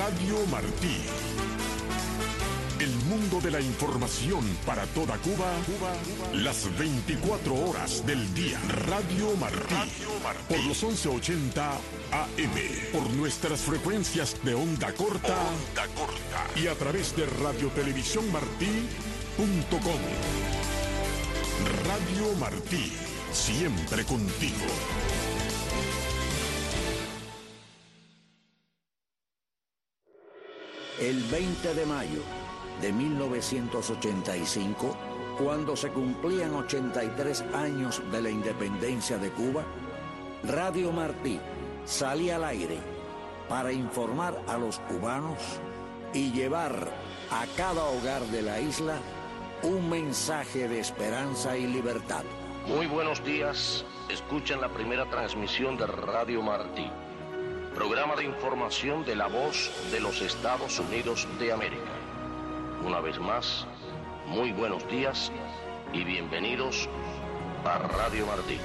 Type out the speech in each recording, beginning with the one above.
Radio Martí. El mundo de la información para toda Cuba, las 24 horas del día. Radio Martí. Por los 1180 AM. Por nuestras frecuencias de onda corta. Y a través de radiotelevisiónmartí.com. Radio Martí. Siempre contigo. El 20 de mayo de 1985, cuando se cumplían 83 años de la independencia de Cuba, Radio Martí salía al aire para informar a los cubanos y llevar a cada hogar de la isla un mensaje de esperanza y libertad. Muy buenos días, escuchan la primera transmisión de Radio Martí, programa de información de la voz de los Estados Unidos de América. Una vez más, muy buenos días y bienvenidos a Radio Martí.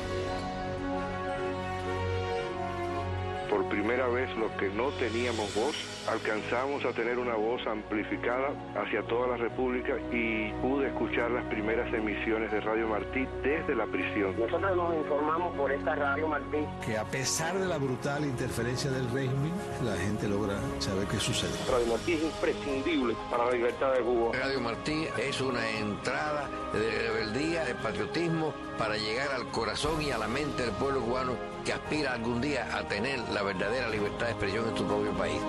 Por primera vez, los que no teníamos voz, alcanzamos a tener una voz amplificada hacia toda la República y pude escuchar las primeras emisiones de Radio Martí desde la prisión. Nosotros nos informamos por esta Radio Martí. Que a pesar de la brutal interferencia del régimen, la gente logra saber qué sucede. Radio Martí es imprescindible para la libertad de Cuba. Radio Martí es una entrada de rebeldía, de patriotismo, para llegar al corazón y a la mente del pueblo cubano que aspira algún día a tener la verdadera libertad de expresión en su propio país.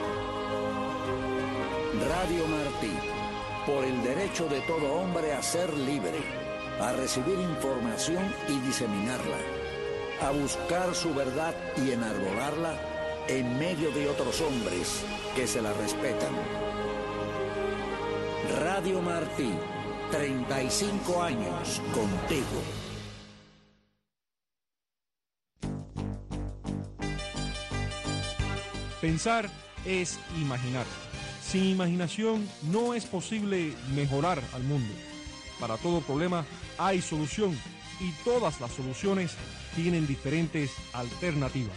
Radio Martí, por el derecho de todo hombre a ser libre, a recibir información y diseminarla, a buscar su verdad y enarbolarla en medio de otros hombres que se la respetan. Radio Martí, 35 años contigo. Pensar es imaginar. Sin imaginación no es posible mejorar al mundo. Para todo problema hay solución y todas las soluciones tienen diferentes alternativas.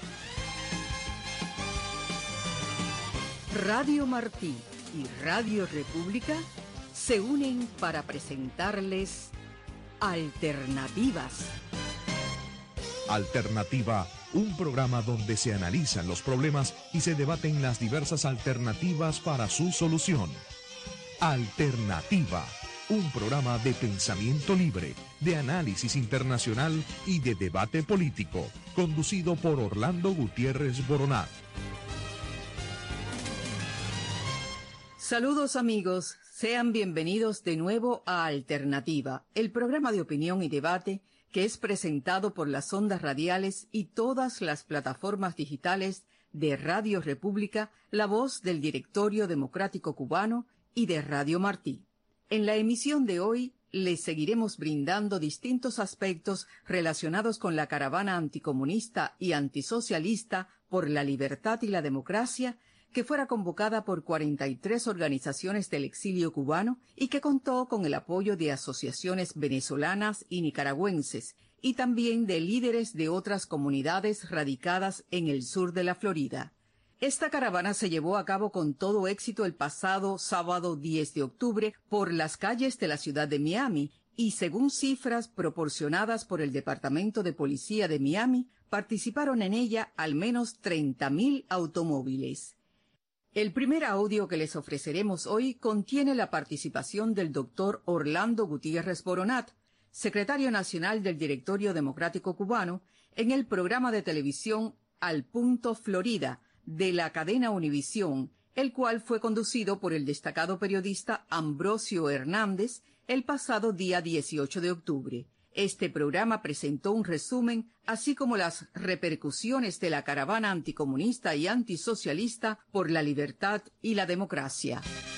Radio Martí y Radio República se unen para presentarles Alternativas. Alternativa, un programa donde se analizan los problemas y se debaten las diversas alternativas para su solución. Alternativa, un programa de pensamiento libre, de análisis internacional y de debate político, conducido por Orlando Gutiérrez Boronat. Saludos amigos, sean bienvenidos de nuevo a Alternativa, el programa de opinión y debate que es presentado por las ondas radiales y todas las plataformas digitales de Radio República, la voz del Directorio Democrático Cubano y de Radio Martí. En la emisión de hoy les seguiremos brindando distintos aspectos relacionados con la caravana anticomunista y antisocialista por la libertad y la democracia, que fuera convocada por 43 organizaciones del exilio cubano y que contó con el apoyo de asociaciones venezolanas y nicaragüenses y también de líderes de otras comunidades radicadas en el sur de la Florida. Esta caravana se llevó a cabo con todo éxito el pasado sábado 10 de octubre por las calles de la ciudad de Miami y, según cifras proporcionadas por el Departamento de Policía de Miami, participaron en ella al menos 30.000 automóviles. El primer audio que les ofreceremos hoy contiene la participación del doctor Orlando Gutiérrez Boronat, secretario nacional del Directorio Democrático Cubano, en el programa de televisión Al Punto Florida de la cadena Univisión, el cual fue conducido por el destacado periodista Ambrosio Hernández el pasado día 18 de octubre. Este programa presentó un resumen, así como las repercusiones de la caravana anticomunista y antisocialista por la libertad y la democracia.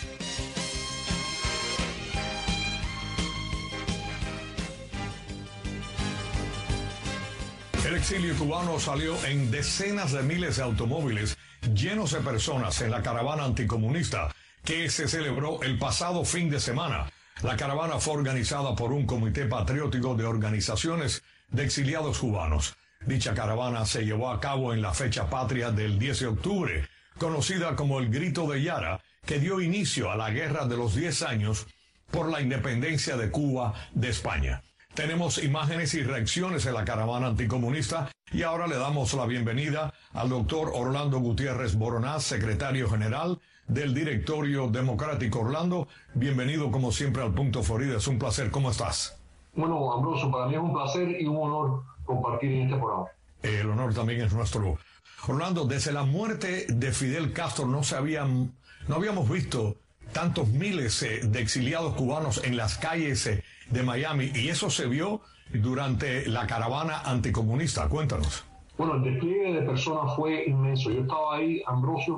El exilio cubano salió en decenas de miles de automóviles llenos de personas en la caravana anticomunista que se celebró el pasado fin de semana. La caravana fue organizada por un comité patriótico de organizaciones de exiliados cubanos. Dicha caravana se llevó a cabo en la fecha patria del 10 de octubre, conocida como el Grito de Yara, que dio inicio a la Guerra de los 10 años por la independencia de Cuba de España. Tenemos imágenes y reacciones en la caravana anticomunista y ahora le damos la bienvenida al doctor Orlando Gutiérrez Boronat, secretario general del Directorio Democrático. Orlando, bienvenido como siempre al Punto Florida, es un placer, ¿cómo estás? Bueno, Ambrosio, para mí es un placer y un honor compartir en este programa. El honor también es nuestro. Orlando, desde la muerte de Fidel Castro no habíamos visto tantos miles de exiliados cubanos en las calles de Miami, y eso se vio durante la caravana anticomunista. Cuéntanos. Bueno, el despliegue de personas fue inmenso. Yo estaba ahí, Ambrosio,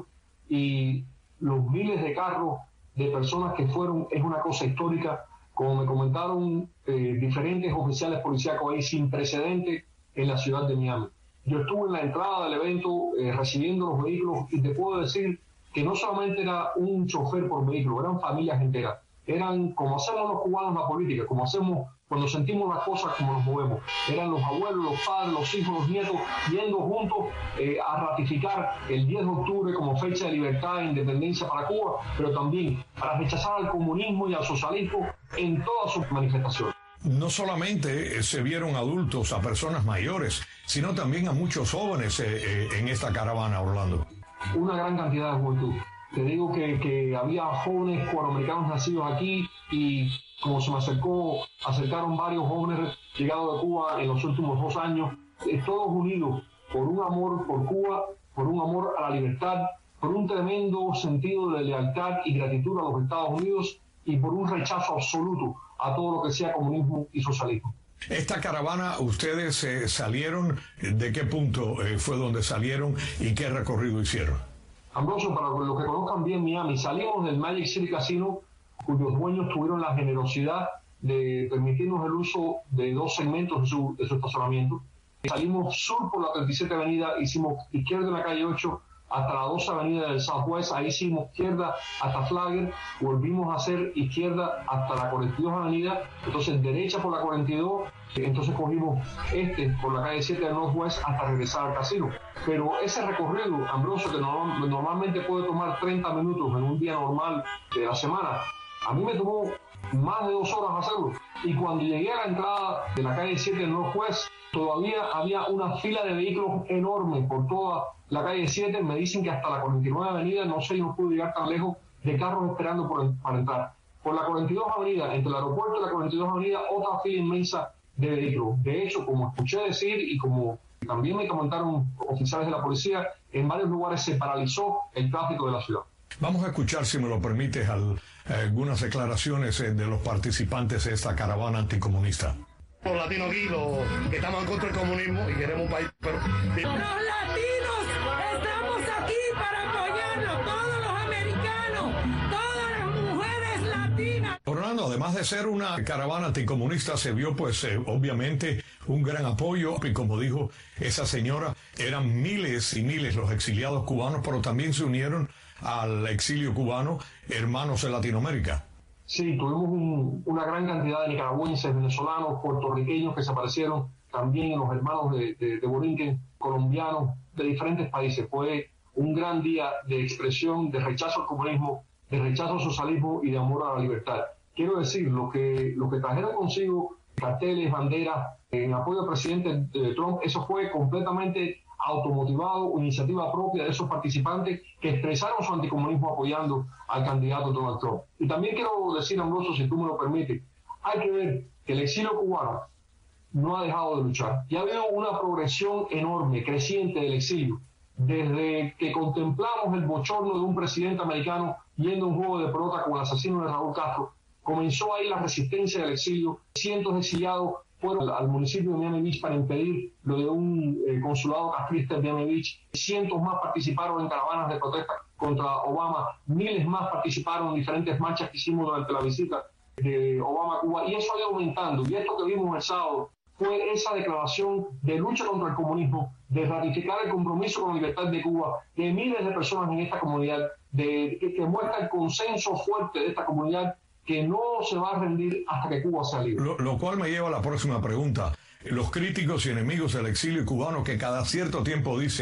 y los miles de carros de personas que fueron es una cosa histórica. Como me comentaron diferentes oficiales policíacos ahí, sin precedentes en la ciudad de Miami. Yo estuve en la entrada del evento recibiendo los vehículos y te puedo decir que no solamente era un chofer por vehículo, eran familias enteras. Eran como hacemos los cubanos la política, como hacemos cuando sentimos las cosas, como nos movemos. Eran los abuelos, los padres, los hijos, los nietos, yendo juntos a ratificar el 10 de octubre como fecha de libertad e independencia para Cuba, pero también para rechazar al comunismo y al socialismo en todas sus manifestaciones. No solamente se vieron adultos, a personas mayores, sino también a muchos jóvenes en esta caravana, Orlando. Una gran cantidad de juventud. Te digo que había jóvenes cubanoamericanos nacidos aquí y como se me acercaron varios jóvenes llegados de Cuba en los últimos 2 años, todos unidos por un amor por Cuba, por un amor a la libertad, por un tremendo sentido de lealtad y gratitud a los Estados Unidos y por un rechazo absoluto a todo lo que sea comunismo y socialismo. Esta caravana, ¿ustedes salieron? ¿De qué punto fue donde salieron y qué recorrido hicieron? Ambrosio, para los que conozcan bien Miami, salimos del Magic City Casino, cuyos dueños tuvieron la generosidad de permitirnos el uso de 2 segmentos de su estacionamiento. Salimos sur por la 37 Avenida, hicimos izquierda en la calle 8 hasta la 12 Avenida del Southwest, ahí hicimos izquierda hasta Flagler, volvimos a hacer izquierda hasta la 42 Avenida, entonces derecha por la 42, entonces cogimos por la calle 7 del Northwest hasta regresar al casino. Pero ese recorrido, Ambrosio, que normalmente puede tomar 30 minutos en un día normal de la semana, a mí me tomó más de 2 horas hacerlo. Y cuando llegué a la entrada de la calle 7 del Northwest, todavía había una fila de vehículos enorme por toda la calle 7. Me dicen que hasta la 49 Avenida, no sé, no pude llegar tan lejos, de carros esperando para entrar. Por la 42 Avenida, entre el aeropuerto y la 42 Avenida, otra fila inmensa de vehículos. De hecho, como escuché decir y como también me comentaron oficiales de la policía, en varios lugares se paralizó el tráfico de la ciudad. Vamos a escuchar, si me lo permites, algunas declaraciones de los participantes de esta caravana anticomunista. Los latinos aquí, los que estamos en contra del comunismo y queremos un país, pero... Los latinos estamos aquí para apoyarnos, todos los americanos, todas las mujeres latinas. Orlando, además de ser una caravana anticomunista, se vio pues obviamente un gran apoyo, y como dijo esa señora, eran miles y miles los exiliados cubanos, pero también se unieron al exilio cubano hermanos en Latinoamérica. Sí, tuvimos una gran cantidad de nicaragüenses, venezolanos, puertorriqueños que se aparecieron, también los hermanos de Borinquen, colombianos, de diferentes países. Fue un gran día de expresión, de rechazo al comunismo, de rechazo al socialismo y de amor a la libertad. Quiero decir, lo que trajeron consigo, carteles, banderas, en apoyo al presidente Trump, eso fue completamente automotivado, iniciativa propia de esos participantes que expresaron su anticomunismo apoyando al candidato Donald Trump. Y también quiero decir, Ambrosio, si tú me lo permites, hay que ver que el exilio cubano no ha dejado de luchar. Y ha habido una progresión enorme, creciente del exilio. Desde que contemplamos el bochorno de un presidente americano yendo a un juego de pelota con el asesino de Raúl Castro, comenzó ahí la resistencia del exilio. Cientos de exiliados fueron al municipio de Miami Beach para impedir lo de un consulado castrista en Miami Beach. Cientos más participaron en caravanas de protesta contra Obama. Miles más participaron en diferentes marchas que hicimos durante la visita de Obama a Cuba. Y eso ha ido aumentando. Y esto que vimos el sábado fue esa declaración de lucha contra el comunismo, de ratificar el compromiso con la libertad de Cuba, de miles de personas en esta comunidad, que muestra el consenso fuerte de esta comunidad que no se va a rendir hasta que Cuba sea libre. Lo cual me lleva a la próxima pregunta. Los críticos y enemigos del exilio cubano que cada cierto tiempo dicen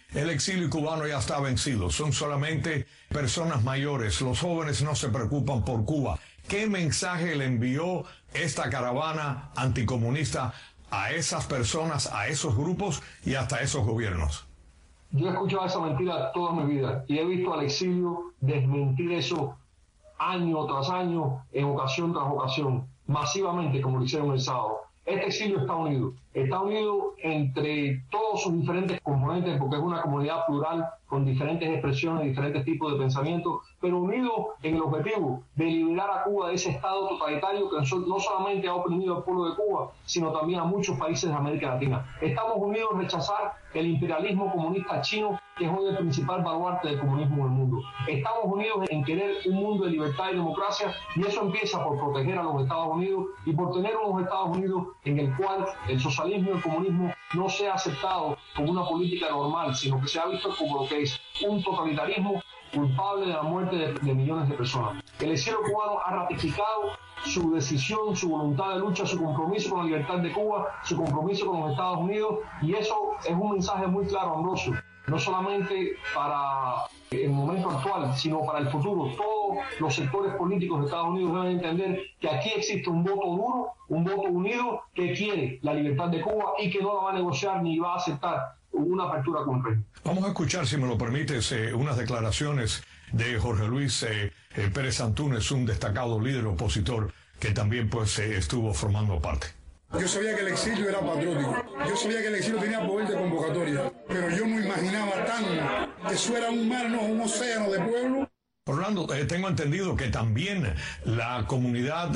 el exilio cubano ya está vencido, son solamente personas mayores, los jóvenes no se preocupan por Cuba. ¿Qué mensaje le envió esta caravana anticomunista a esas personas, a esos grupos y hasta a esos gobiernos? Yo he escuchado esa mentira toda mi vida y he visto al exilio desmentir eso año tras año, en ocasión tras ocasión, masivamente, como lo hicieron el sábado. Este exilio está unido entre todos sus diferentes componentes, porque es una comunidad plural con diferentes expresiones, diferentes tipos de pensamientos, pero unido en el objetivo de liberar a Cuba de ese estado totalitario que no solamente ha oprimido al pueblo de Cuba, sino también a muchos países de América Latina. Estamos unidos en rechazar el imperialismo comunista chino, que es hoy el principal baluarte del comunismo en el mundo. Estamos unidos en querer un mundo de libertad y democracia, y eso empieza por proteger a los Estados Unidos y por tener unos Estados Unidos en el cual el socialismo y el comunismo no sea aceptado como una política normal, sino que se ha visto como lo que es un totalitarismo culpable de la muerte de millones de personas. El exilio cubano ha ratificado su decisión, su voluntad de lucha, su compromiso con la libertad de Cuba, su compromiso con los Estados Unidos, y eso es un mensaje muy claro, Ambrosio, no solamente para el momento actual, sino para el futuro. Todos los sectores políticos de Estados Unidos deben entender que aquí existe un voto duro, un voto unido que quiere la libertad de Cuba y que no la va a negociar ni va a aceptar una apertura concreta. Vamos a escuchar, si me lo permites, unas declaraciones de Jorge Luis Pérez Antúnez, un destacado líder opositor que también pues estuvo formando parte. Yo sabía que el exilio era patriótico, yo sabía que el exilio tenía poder de convocatoria, pero yo no imaginaba que eso era un mar, no, un océano de pueblo. Orlando, tengo entendido que también la comunidad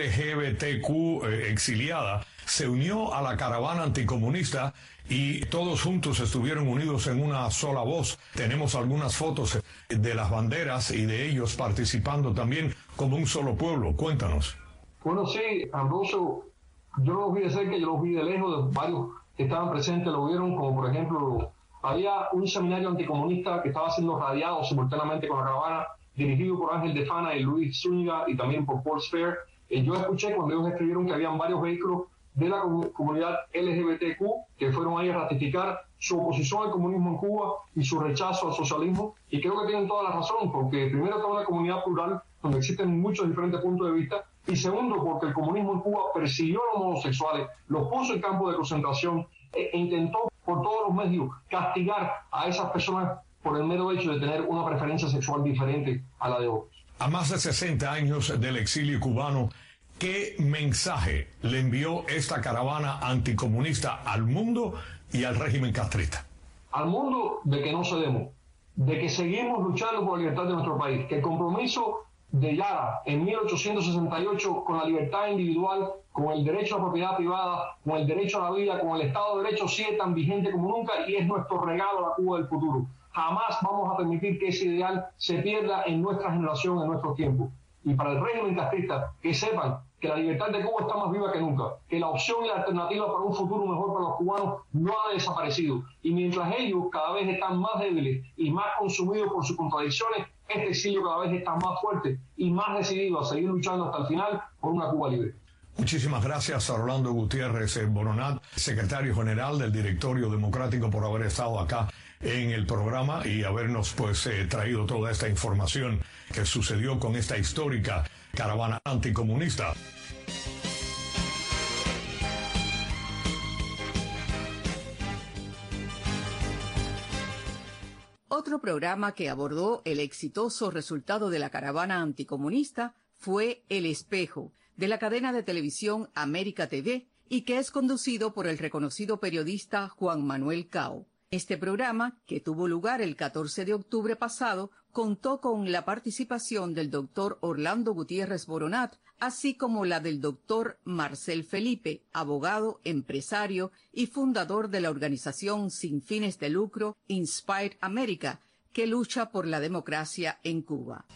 LGBTQ exiliada se unió a la caravana anticomunista y todos juntos estuvieron unidos en una sola voz. Tenemos algunas fotos de las banderas y de ellos participando también como un solo pueblo. Cuéntanos. Bueno, sí, Ambrosio, yo no los vi de cerca, yo los vi de lejos, varios que estaban presentes lo vieron, como por ejemplo, había un seminario anticomunista que estaba siendo radiado simultáneamente con la caravana, dirigido por Ángel de Fana y Luis Zúñiga y también por Paul Spare. Yo escuché cuando ellos escribieron que habían varios vehículos de la comunidad LGBTQ que fueron ahí a ratificar su oposición al comunismo en Cuba y su rechazo al socialismo, y creo que tienen toda la razón, porque primero está una comunidad plural donde existen muchos diferentes puntos de vista, y segundo porque el comunismo en Cuba persiguió a los homosexuales, los puso en campo de concentración e intentó por todos los medios castigar a esas personas por el mero hecho de tener una preferencia sexual diferente a la de otros. A más de 60 años del exilio cubano, ¿qué mensaje le envió esta caravana anticomunista al mundo y al régimen castrista? Al mundo de que no cedemos, de que seguimos luchando por la libertad de nuestro país, que el compromiso de Yara en 1868 con la libertad individual, con el derecho a la propiedad privada, con el derecho a la vida, con el Estado de Derecho sigue tan vigente como nunca y es nuestro regalo a la Cuba del futuro. Jamás vamos a permitir que ese ideal se pierda en nuestra generación, en nuestro tiempo. Y para el régimen castrista, que sepan que la libertad de Cuba está más viva que nunca, que la opción y la alternativa para un futuro mejor para los cubanos no ha desaparecido. Y mientras ellos cada vez están más débiles y más consumidos por sus contradicciones, este exilio cada vez está más fuerte y más decidido a seguir luchando hasta el final por una Cuba libre. Muchísimas gracias a Orlando Gutiérrez Boronat, secretario general del Directorio Democrático, por haber estado acá en el programa y habernos pues traído toda esta información que sucedió con esta histórica caravana anticomunista. Otro programa que abordó el exitoso resultado de la caravana anticomunista fue El Espejo, de la cadena de televisión América TV, y que es conducido por el reconocido periodista Juan Manuel Cao. Este programa, que tuvo lugar el 14 de octubre pasado, contó con la participación del doctor Orlando Gutiérrez Boronat, así como la del doctor Marcel Felipe, abogado, empresario y fundador de la organización sin fines de lucro Inspire America, que lucha por la democracia en Cuba.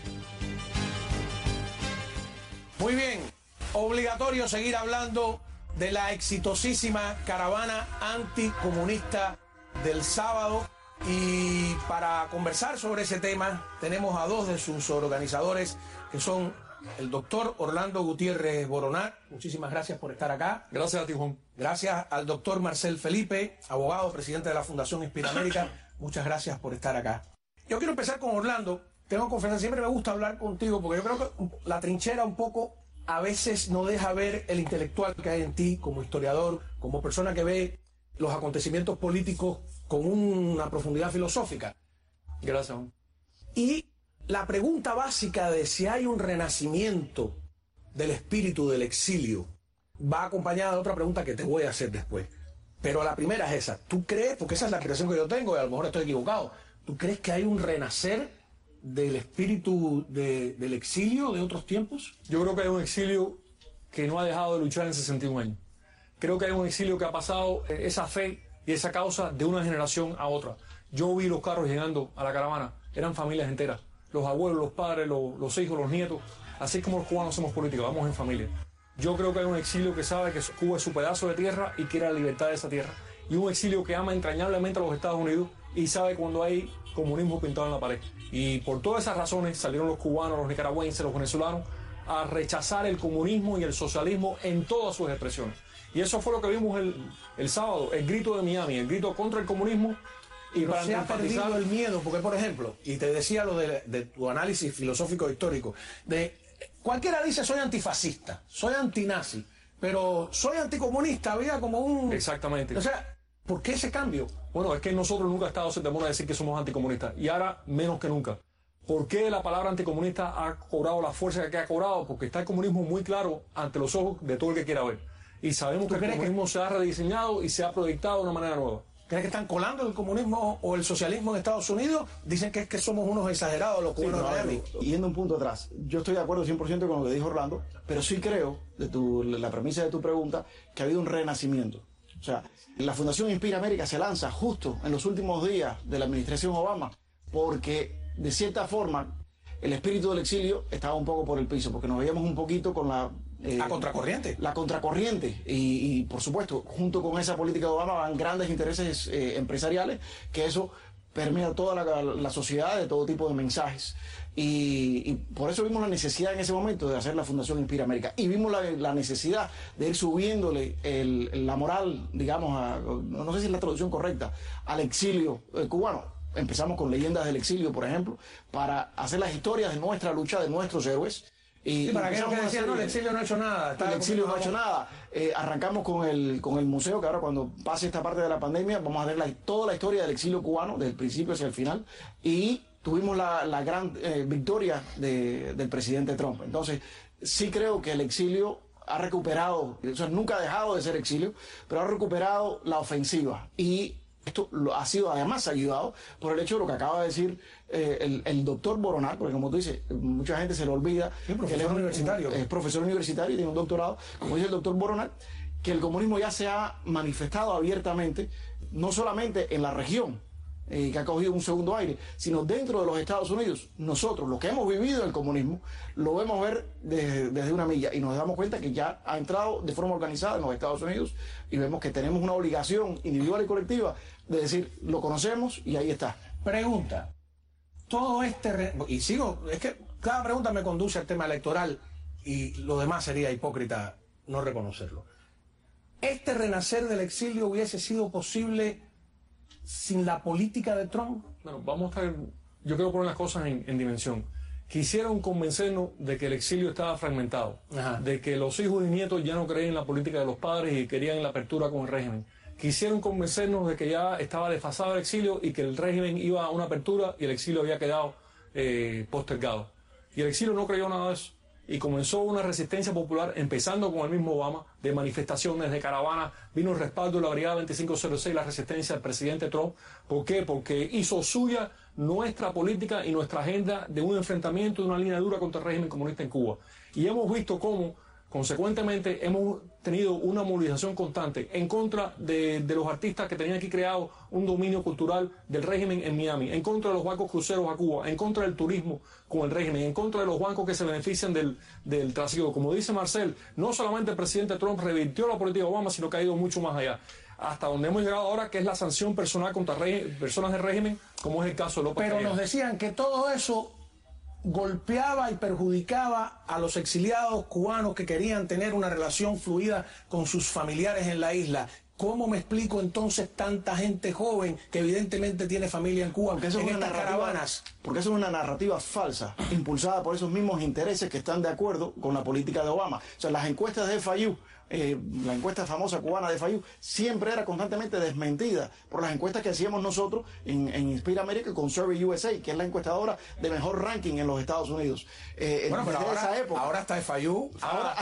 Muy bien, obligatorio seguir hablando de la exitosísima caravana anticomunista del sábado, y para conversar sobre ese tema tenemos a dos de sus organizadores, que son el doctor Orlando Gutiérrez Boronat. Muchísimas gracias por estar acá. Gracias a ti, Juan. Gracias al doctor Marcel Felipe, abogado, presidente de la Fundación Inspire América. muchas gracias por estar acá. Yo quiero empezar con Orlando. Tengo que confesar, siempre me gusta hablar contigo porque yo creo que la trinchera un poco a veces no deja ver el intelectual que hay en ti como historiador, como persona que ve los acontecimientos políticos con una profundidad filosófica. Gracias. Y la pregunta básica de si hay un renacimiento del espíritu del exilio va acompañada de otra pregunta que te voy a hacer después. Pero la primera es esa. ¿Tú crees, porque esa es la expresión que yo tengo y a lo mejor estoy equivocado, ¿tú crees que hay un renacer del espíritu del exilio de otros tiempos? Yo creo que hay un exilio que no ha dejado de luchar en 61 años. Creo que hay un exilio que ha pasado esa fe y esa causa de una generación a otra. Yo vi los carros llegando a la caravana, eran familias enteras, los abuelos, los padres, los hijos, los nietos, así como los cubanos hacemos política, vamos en familia. Yo creo que hay un exilio que sabe que Cuba es su pedazo de tierra y quiere la libertad de esa tierra. Y un exilio que ama entrañablemente a los Estados Unidos y sabe cuando hay comunismo pintado en la pared. Y por todas esas razones salieron los cubanos, los nicaragüenses, los venezolanos a rechazar el comunismo y el socialismo en todas sus expresiones. Y eso fue lo que vimos el sábado, el grito de Miami, el grito contra el comunismo. Y pero para se ha enfatizar perdido el miedo, porque por ejemplo, y te decía lo de tu análisis filosófico histórico, de cualquiera dice soy antifascista, soy antinazi, pero soy anticomunista, había como un... Exactamente. O sea, ¿por qué ese cambio? Bueno, es que nosotros nunca ha estado sin temor a decir que somos anticomunistas, y ahora menos que nunca. ¿Por qué la palabra anticomunista ha cobrado la fuerza que ha cobrado? Porque está el comunismo muy claro ante los ojos de todo el que quiera ver. Y sabemos que el comunismo se ha rediseñado y se ha proyectado de una manera nueva. ¿Crees que están colando el comunismo o el socialismo en Estados Unidos? Dicen que es que somos unos exagerados los cubanos de Miami. Yendo un punto atrás, yo estoy de acuerdo 100% con lo que dijo Orlando, pero sí creo, la premisa de tu pregunta, que ha habido un renacimiento. O sea, la Fundación Inspira América se lanza justo en los últimos días de la administración Obama, porque de cierta forma el espíritu del exilio estaba un poco por el piso, porque nos veíamos un poquito con la contracorriente. La contracorriente. Y por supuesto, junto con esa política de Obama van grandes intereses empresariales, que eso permea toda la sociedad de todo tipo de mensajes. Y por eso vimos la necesidad en ese momento de hacer la Fundación Inspira América. Y vimos la necesidad de ir subiéndole la moral, digamos, no sé si es la traducción correcta, al exilio cubano. Empezamos con Leyendas del Exilio, por ejemplo, para hacer las historias de nuestra lucha, de nuestros héroes. Y sí, para aquellos que decían, no, el exilio no ha hecho nada. El exilio no ha hecho nada. Arrancamos con el museo, que ahora cuando pase esta parte de la pandemia vamos a ver toda la historia del exilio cubano, desde el principio hacia el final. Y tuvimos la gran victoria del presidente Trump. Entonces, sí creo que el exilio ha recuperado, o sea, nunca ha dejado de ser exilio, pero ha recuperado la ofensiva. Y esto ha sido además ayudado por el hecho de lo que acaba de decir el doctor Boronat, porque como tú dices, mucha gente se le olvida que él es profesor universitario y tiene un doctorado, como dice el doctor Boronat, que el comunismo ya se ha manifestado abiertamente, no solamente en la región, que ha cogido un segundo aire, sino dentro de los Estados Unidos. Nosotros, los que hemos vivido el comunismo, lo vemos ver desde una milla y nos damos cuenta que ya ha entrado de forma organizada en los Estados Unidos y vemos que tenemos una obligación individual y colectiva de decir, lo conocemos y ahí está. Pregunta, todo y sigo, es que cada pregunta me conduce al tema electoral y lo demás sería hipócrita no reconocerlo. ¿Este renacer del exilio hubiese sido posible sin la política de Trump? Bueno, vamos a ver, yo quiero poner las cosas en dimensión. Quisieron convencernos de que el exilio estaba fragmentado, de que los hijos y nietos ya no creían en la política de los padres y querían la apertura con el régimen. Quisieron convencernos de que ya estaba desfasado el exilio y que el régimen iba a una apertura y el exilio había quedado postergado. Y el exilio no creyó nada de eso. Y comenzó una resistencia popular, empezando con el mismo Obama, de manifestaciones, de caravanas. Vino el respaldo de la Brigada 2506, la resistencia del presidente Trump. ¿Por qué? Porque hizo suya nuestra política y nuestra agenda de un enfrentamiento, de una línea dura contra el régimen comunista en Cuba. Y hemos visto cómo, consecuentemente, hemos tenido una movilización constante en contra de los artistas que tenían aquí creado un dominio cultural del régimen en Miami, en contra de los barcos cruceros a Cuba, en contra del turismo con el régimen, en contra de los bancos que se benefician del trasiego. Como dice Marcel, no solamente el presidente Trump revirtió la política de Obama, sino que ha ido mucho más allá. Hasta donde hemos llegado ahora, que es la sanción personal contra personas del régimen, como es el caso de López Pero Carriera. nos decían que todo eso golpeaba y perjudicaba a los exiliados cubanos que querían tener una relación fluida con sus familiares en la isla. ¿Cómo me explico entonces tanta gente joven que evidentemente tiene familia en Cuba en estas caravanas? Porque eso es una narrativa falsa, impulsada por esos mismos intereses que están de acuerdo con la política de Obama. O sea, las encuestas de FIU, la encuesta famosa cubana de FIU, siempre era constantemente desmentida por las encuestas que hacíamos nosotros en Inspire America con Survey USA, que es la encuestadora de mejor ranking en los Estados Unidos. Bueno, pero ahora está FIU.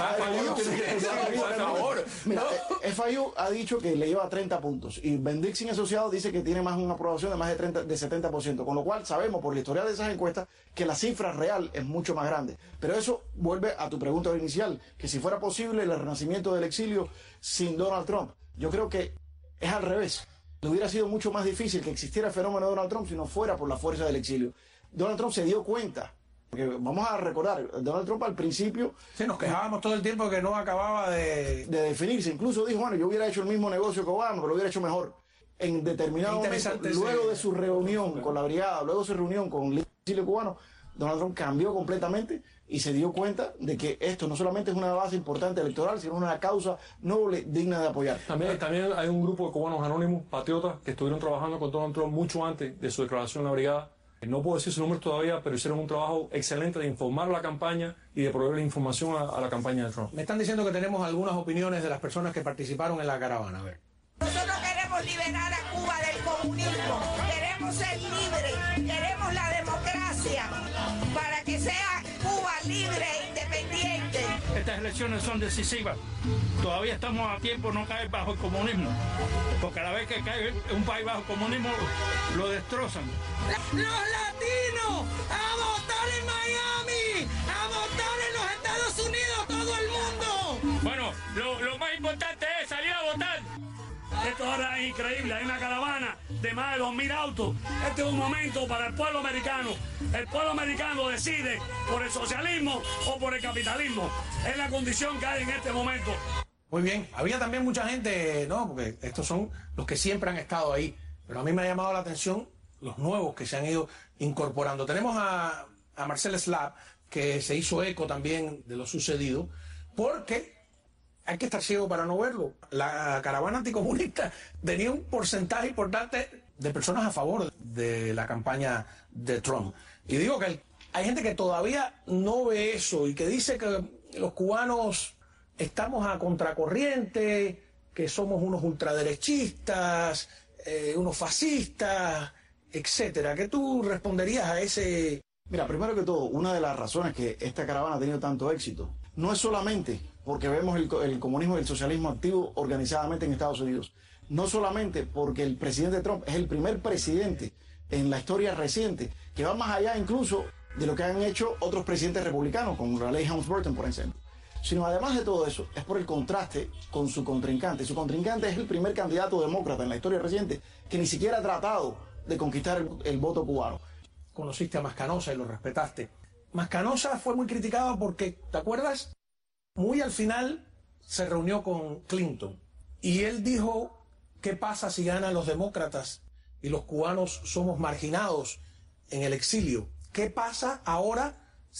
Mira, FIU ha dicho que le lleva 30 puntos y Bendixin Asociado dice que tiene más una aprobación de más de 70%, con lo cual sabemos por la historia de esas encuestas que la cifra real es mucho más grande. Pero eso vuelve a tu pregunta inicial, que si fuera posible el renacimiento del exilio sin Donald Trump. Yo creo que es al revés. Le hubiera sido mucho más difícil que existiera el fenómeno de Donald Trump si no fuera por la fuerza del exilio. Donald Trump se dio cuenta, porque vamos a recordar, Donald Trump al principio... Sí, nos quejábamos todo el tiempo que no acababa de definirse. Incluso dijo, bueno, yo hubiera hecho el mismo negocio que Obama, pero lo hubiera hecho mejor. En determinado momento, luego de su reunión con la brigada, luego de su reunión con el exilio cubano, Donald Trump cambió completamente y se dio cuenta de que esto no solamente es una base importante electoral, sino una causa noble, digna de apoyar. También hay un grupo de cubanos anónimos, patriotas, que estuvieron trabajando con Donald Trump mucho antes de su declaración en la brigada. No puedo decir su nombre todavía, pero hicieron un trabajo excelente de informar a la campaña y de proveer información a la campaña de Trump. Me están diciendo que tenemos algunas opiniones de las personas que participaron en la caravana. A ver. Nosotros queremos liberar a Cuba del comunismo, queremos ser libres, queremos la democracia para que sea Cuba libre e independiente. Estas elecciones son decisivas. Todavía estamos a tiempo de no caer bajo el comunismo, porque a la vez que cae un país bajo el comunismo lo destrozan. Los latinos a votar en Miami, a votar en los Estados Unidos, todo el mundo. Bueno, lo más importante es salir a votar. Esto ahora es increíble, hay una caravana de más de 2.000 autos. Este es un momento para el pueblo americano. El pueblo americano decide por el socialismo o por el capitalismo. Es la condición que hay en este momento. Muy bien, había también mucha gente, ¿no? Porque estos son los que siempre han estado ahí. Pero a mí me ha llamado la atención los nuevos que se han ido incorporando. Tenemos a Marcel Slab, que se hizo eco también de lo sucedido, porque... hay que estar ciego para no verlo. La caravana anticomunista tenía un porcentaje importante de personas a favor de la campaña de Trump. Y digo que hay gente que todavía no ve eso y que dice que los cubanos estamos a contracorriente, que somos unos ultraderechistas, unos fascistas, etcétera. ¿Qué tú responderías a ese...? Mira, primero que todo, una de las razones que esta caravana ha tenido tanto éxito no es solamente porque vemos el comunismo y el socialismo activo organizadamente en Estados Unidos, no solamente porque el presidente Trump es el primer presidente en la historia reciente que va más allá incluso de lo que han hecho otros presidentes republicanos, como la ley Helms-Burton, por ejemplo, sino además de todo eso, es por el contraste con su contrincante. Su contrincante es el primer candidato demócrata en la historia reciente que ni siquiera ha tratado de conquistar el voto cubano. Conociste a Mascanosa y lo respetaste. Mascanosa fue muy criticado porque, ¿te acuerdas? Muy al final se reunió con Clinton y él dijo, ¿qué pasa si ganan los demócratas y los cubanos somos marginados en el exilio? ¿Qué pasa ahora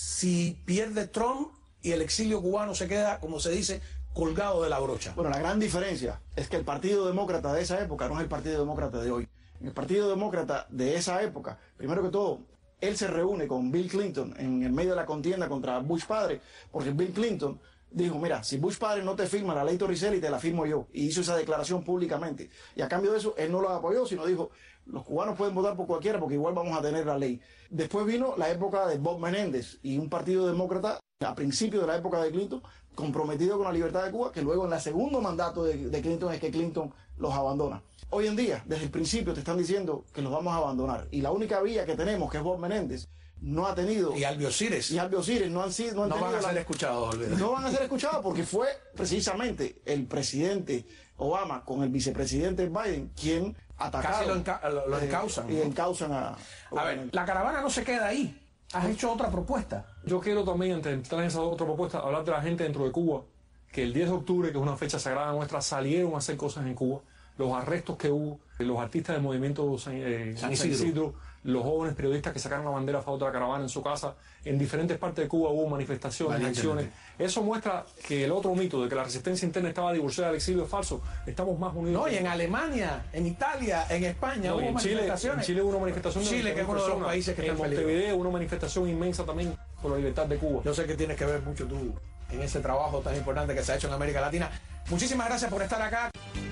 si pierde Trump y el exilio cubano se queda, como se dice, colgado de la brocha? Bueno, la gran diferencia es que el Partido Demócrata de esa época no es el Partido Demócrata de hoy. En el Partido Demócrata de esa época, primero que todo, él se reúne con Bill Clinton en el medio de la contienda contra Bush padre, porque Bill Clinton dijo, mira, si Bush padre no te firma la ley Torricelli, te la firmo yo. Y hizo esa declaración públicamente. Y a cambio de eso, él no lo apoyó, sino dijo, los cubanos pueden votar por cualquiera porque igual vamos a tener la ley. Después vino la época de Bob Menéndez y un partido demócrata, a principios de la época de Clinton, comprometido con la libertad de Cuba, que luego en el segundo mandato de Clinton es que Clinton los abandona. Hoy en día, desde el principio te están diciendo que los vamos a abandonar. Y la única vía que tenemos, que es Bob Menéndez, no ha tenido... Y Albiosires. Y Albiosires no han sido... No van a ser escuchados, olvídate. No van a ser escuchados porque fue precisamente el presidente Obama con el vicepresidente Biden quien atacaron. Casi lo encausan. Y encausan a... A ver, la caravana no se queda ahí. ¿Has hecho otra propuesta? Yo quiero también, entre entrar en esa otra propuesta, hablar de la gente dentro de Cuba, que el 10 de octubre, que es una fecha sagrada nuestra, salieron a hacer cosas en Cuba. los arrestos que hubo, los artistas del movimiento San Isidro, los jóvenes periodistas que sacaron la bandera a favor de la caravana en su casa. En diferentes partes de Cuba hubo manifestaciones, acciones. Eso muestra que el otro mito de que la resistencia interna estaba divorciada del exilio es falso. Estamos más unidos. No, y en Alemania, en Italia, en España hubo manifestaciones. En Chile hubo una manifestación. Chile, que es uno de los países que está en peligro. En Montevideo hubo una manifestación inmensa también por la libertad de Cuba. Yo sé que tienes que ver mucho tú en ese trabajo tan importante que se ha hecho en América Latina. Muchísimas gracias por estar acá.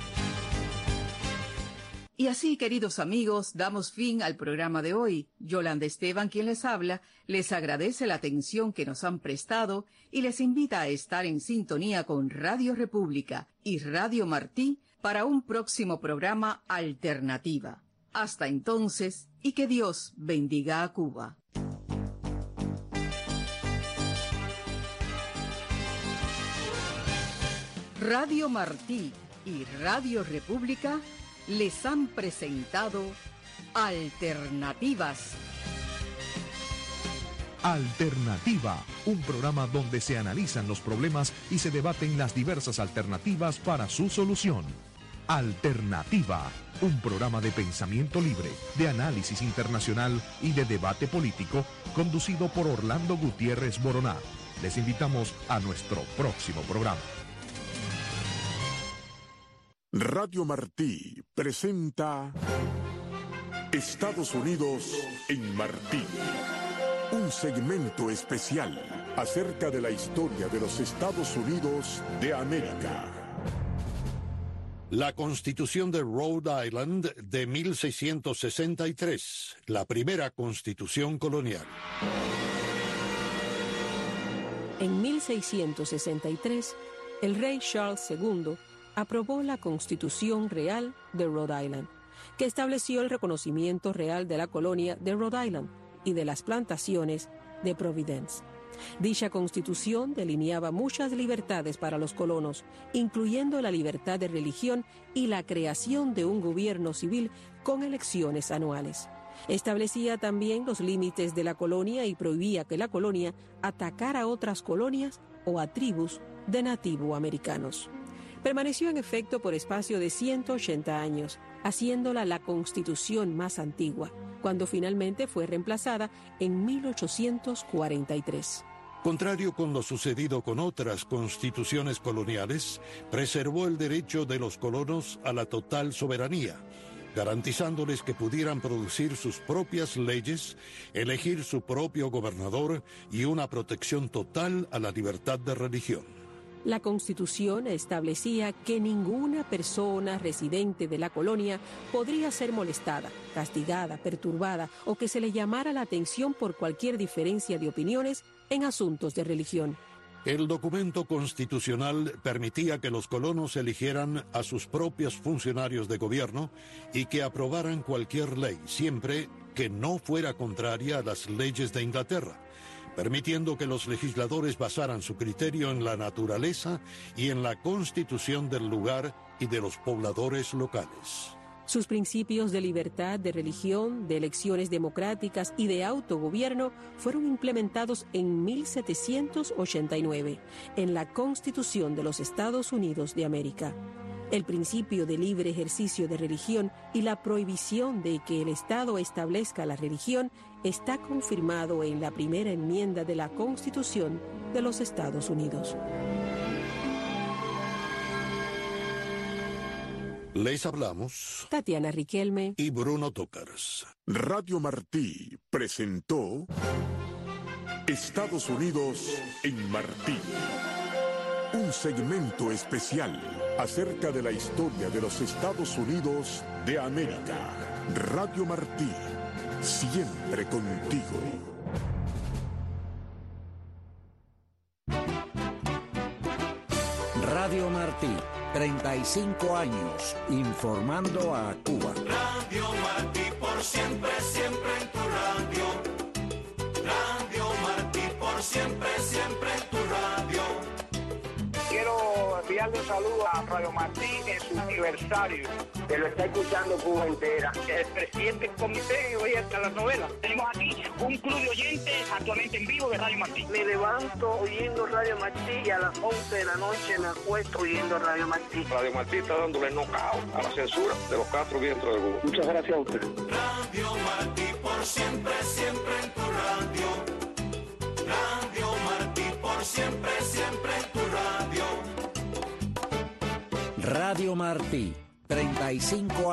Y así, queridos amigos, damos fin al programa de hoy. Yolanda Esteban, quien les habla, les agradece la atención que nos han prestado y les invita a estar en sintonía con Radio República y Radio Martí para un próximo programa Alternativa. Hasta entonces, y que Dios bendiga a Cuba. Radio Martí y Radio República les han presentado Alternativas. Alternativa, un programa donde se analizan los problemas y se debaten las diversas alternativas para su solución. Alternativa, un programa de pensamiento libre, de análisis internacional y de debate político, conducido por Orlando Gutiérrez Boroná. Les invitamos a nuestro próximo programa. Radio Martí presenta Estados Unidos en Martí, un segmento especial acerca de la historia de los Estados Unidos de América. La Constitución de Rhode Island de 1663, la primera constitución colonial. En 1663, el rey Charles II aprobó la Constitución Real de Rhode Island, que estableció el reconocimiento real de la colonia de Rhode Island y de las plantaciones de Providence. Dicha Constitución delineaba muchas libertades para los colonos, incluyendo la libertad de religión y la creación de un gobierno civil con elecciones anuales. Establecía también los límites de la colonia y prohibía que la colonia atacara a otras colonias o a tribus de nativoamericanos. Permaneció en efecto por espacio de 180 años, haciéndola la constitución más antigua, cuando finalmente fue reemplazada en 1843. Contrario con lo sucedido con otras constituciones coloniales, preservó el derecho de los colonos a la total soberanía, garantizándoles que pudieran producir sus propias leyes, elegir su propio gobernador y una protección total a la libertad de religión. La Constitución establecía que ninguna persona residente de la colonia podría ser molestada, castigada, perturbada o que se le llamara la atención por cualquier diferencia de opiniones en asuntos de religión. El documento constitucional permitía que los colonos eligieran a sus propios funcionarios de gobierno y que aprobaran cualquier ley, siempre que no fuera contraria a las leyes de Inglaterra, permitiendo que los legisladores basaran su criterio en la naturaleza y en la constitución del lugar y de los pobladores locales. Sus principios de libertad de religión, de elecciones democráticas y de autogobierno fueron implementados en 1789 en la Constitución de los Estados Unidos de América. El principio de libre ejercicio de religión y la prohibición de que el Estado establezca la religión está confirmado en la primera enmienda de la Constitución de los Estados Unidos. Les hablamos Tatiana Riquelme y Bruno Tócars. Radio Martí presentó Estados Unidos en Martí, un segmento especial acerca de la historia de los Estados Unidos de América. Radio Martí, siempre contigo. Radio Martí, 35 años informando a Cuba. Radio Martí, por siempre, siempre en tu radio. Radio Martí, por siempre, siempre en tu radio. Quiero enviar enviarle un saludo a Radio Martí en su aniversario. Que lo está escuchando Cuba entera. El presidente del comité hoy hasta las novelas. Tenemos aquí un club de oyentes actualmente en vivo de Radio Martí. Me levanto oyendo Radio Martí y a las 11 de la noche me acuesto oyendo Radio Martí. Radio Martí está dándole knockout a la censura de los 4 vientos de Cuba. Muchas gracias a usted. Radio Martí por siempre, siempre en tu radio. Radio Martí por siempre, siempre en tu radio. Radio Martí, 35 años.